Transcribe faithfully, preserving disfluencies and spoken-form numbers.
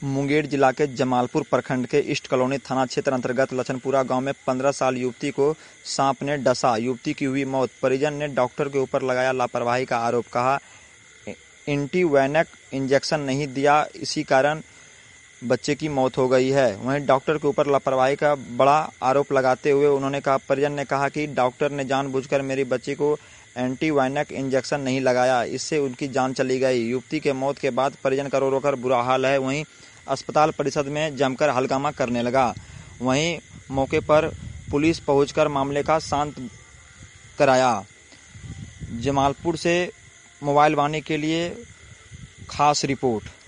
मुंगेर जिला के जमालपुर प्रखंड के ईस्ट कॉलोनी थाना क्षेत्र अंतर्गत लछनपुरा गांव में पंद्रह साल युवती को सांप ने डसा। युवती की हुई मौत। परिजन ने डॉक्टर के ऊपर लगाया लापरवाही का आरोप। कहा एंटीवेनक इंजेक्शन नहीं दिया, इसी कारण बच्चे की मौत हो गई है। वहीं डॉक्टर के ऊपर लापरवाही का बड़ा आरोप लगाते हुए उन्होंने कहा परिजन ने कहा कि डॉक्टर ने जानबूझकर मेरी बच्ची को एंटीवेनक इंजेक्शन नहीं लगाया, इससे उनकी जान चली गई। युवती के मौत के बाद परिजन का रो रो कर बुरा हाल है। वहीं अस्पताल परिसर में जमकर हंगामा करने लगा। वहीं मौके पर पुलिस पहुंचकर मामले का शांत कराया। जमालपुर से मोबाइल वाणी के लिए खास रिपोर्ट।